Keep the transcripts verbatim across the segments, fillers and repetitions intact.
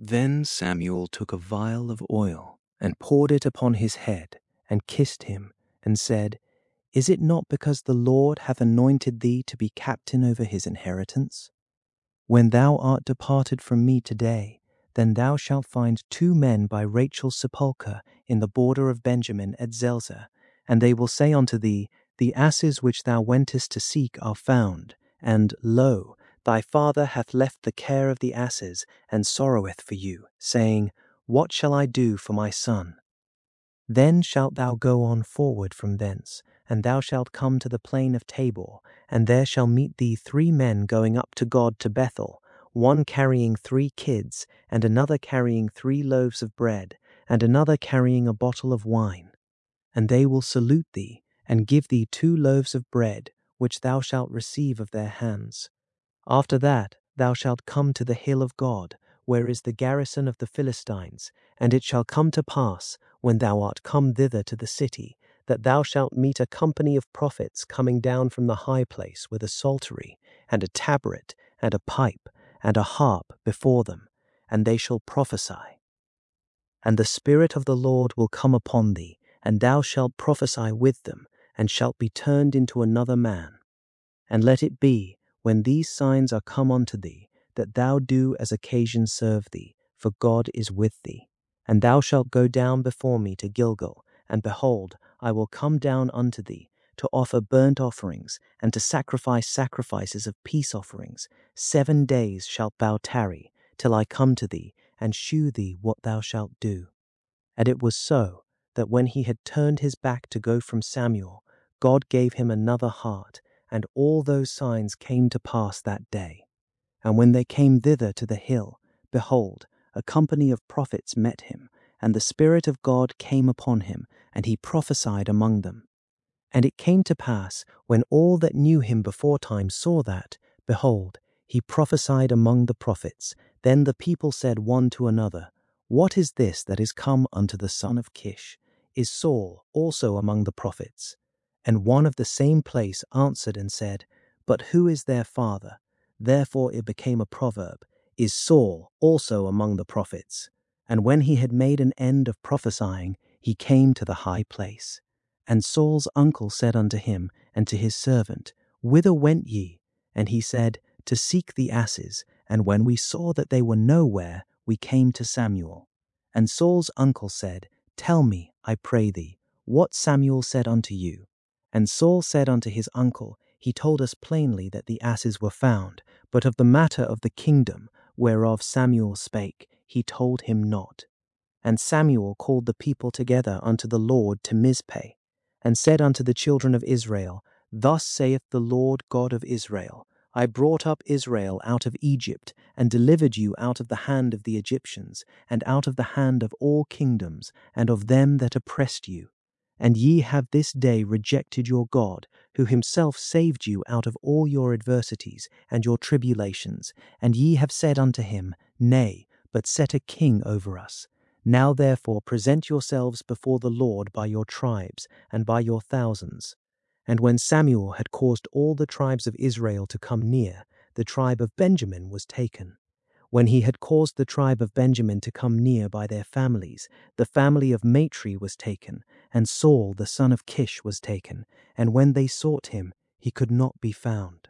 Then Samuel took a vial of oil and poured it upon his head and kissed him and said, Is it not because the Lord hath anointed thee to be captain over his inheritance? When thou art departed from me today, then thou shalt find two men by Rachel's sepulchre in the border of Benjamin at Zelzah, and they will say unto thee, The asses which thou wentest to seek are found, and, lo, thy father hath left the care of the asses, and sorroweth for you, saying, What shall I do for my son? Then shalt thou go on forward from thence, and thou shalt come to the plain of Tabor, and there shall meet thee three men going up to God to Bethel, one carrying three kids, and another carrying three loaves of bread, and another carrying a bottle of wine. And they will salute thee, and give thee two loaves of bread, which thou shalt receive of their hands. After that thou shalt come to the hill of God, where is the garrison of the Philistines, and it shall come to pass, when thou art come thither to the city, that thou shalt meet a company of prophets coming down from the high place with a psaltery, and a tabret, and a pipe, and a harp before them, and they shall prophesy. And the Spirit of the Lord will come upon thee, and thou shalt prophesy with them, and shalt be turned into another man. And let it be, when these signs are come unto thee, that thou do as occasion serve thee, for God is with thee. And thou shalt go down before me to Gilgal, and behold, I will come down unto thee, to offer burnt offerings, and to sacrifice sacrifices of peace offerings. Seven days shalt thou tarry, till I come to thee, and shew thee what thou shalt do. And it was so, that when he had turned his back to go from Samuel, God gave him another heart, and all those signs came to pass that day. And when they came thither to the hill, behold, a company of prophets met him, and the Spirit of God came upon him, and he prophesied among them. And it came to pass, when all that knew him beforetime saw that, behold, he prophesied among the prophets, then the people said one to another, What is this that is come unto the son of Kish? Is Saul also among the prophets? And one of the same place answered and said, But who is their father? Therefore it became a proverb, Is Saul also among the prophets? And when he had made an end of prophesying, he came to the high place. And Saul's uncle said unto him and to his servant, Whither went ye? And he said, To seek the asses. And when we saw that they were nowhere, we came to Samuel. And Saul's uncle said, Tell me, I pray thee, what Samuel said unto you. And Saul said unto his uncle, He told us plainly that the asses were found, but of the matter of the kingdom, whereof Samuel spake, he told him not. And Samuel called the people together unto the Lord to Mizpeh, and said unto the children of Israel, Thus saith the Lord God of Israel, I brought up Israel out of Egypt, and delivered you out of the hand of the Egyptians, and out of the hand of all kingdoms, and of them that oppressed you. And ye have this day rejected your God, who himself saved you out of all your adversities and your tribulations, and ye have said unto him, Nay, but set a king over us. Now therefore present yourselves before the Lord by your tribes and by your thousands. And when Samuel had caused all the tribes of Israel to come near, the tribe of Benjamin was taken. When he had caused the tribe of Benjamin to come near by their families, the family of Matri was taken, and Saul the son of Kish was taken, and when they sought him, he could not be found.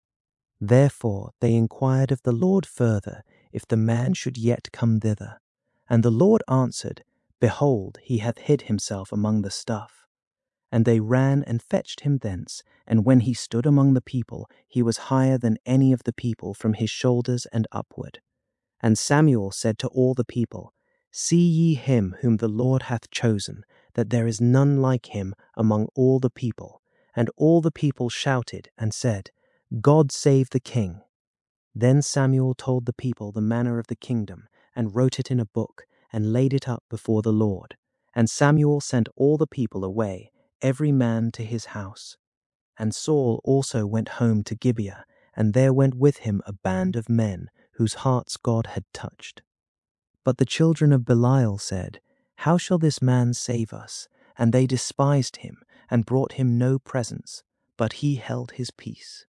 Therefore they inquired of the Lord further, if the man should yet come thither. And the Lord answered, Behold, he hath hid himself among the stuff. And they ran and fetched him thence, and when he stood among the people, he was higher than any of the people from his shoulders and upward. And Samuel said to all the people, See ye him whom the Lord hath chosen, that there is none like him among all the people. And all the people shouted and said, God save the king. Then Samuel told the people the manner of the kingdom, and wrote it in a book, and laid it up before the Lord. And Samuel sent all the people away, every man to his house. And Saul also went home to Gibeah, and there went with him a band of men, whose hearts God had touched. But the children of Belial said, How shall this man save us? And they despised him, and brought him no presents, but he held his peace.